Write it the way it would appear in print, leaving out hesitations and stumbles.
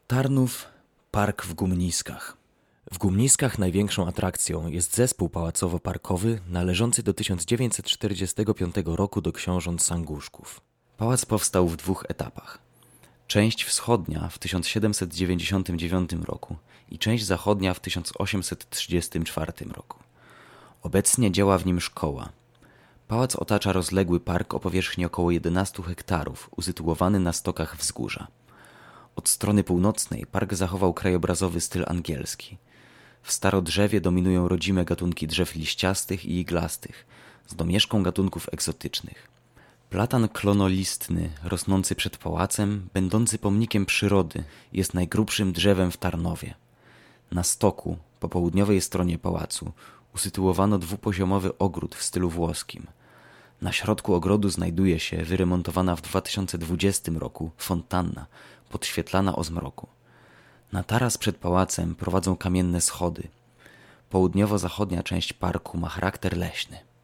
Tarnów, park w Gumniskach. W Gumniskach największą atrakcją jest zespół pałacowo-parkowy należący do 1945 roku do książąt Sanguszków. Pałac powstał w dwóch etapach. Część wschodnia w 1799 roku i część zachodnia w 1834 roku. Obecnie działa w nim szkoła. Pałac otacza rozległy park o powierzchni około 11 hektarów, usytuowany na stokach wzgórza. Od strony północnej park zachował krajobrazowy styl angielski. W starodrzewie dominują rodzime gatunki drzew liściastych i iglastych, z domieszką gatunków egzotycznych. Platan klonolistny, rosnący przed pałacem, będący pomnikiem przyrody, jest najgrubszym drzewem w Tarnowie. Na stoku, po południowej stronie pałacu, usytuowano dwupoziomowy ogród w stylu włoskim. Na środku ogrodu znajduje się wyremontowana w 2020 roku fontanna, podświetlana o zmroku. Na taras przed pałacem prowadzą kamienne schody. Południowo-zachodnia część parku ma charakter leśny.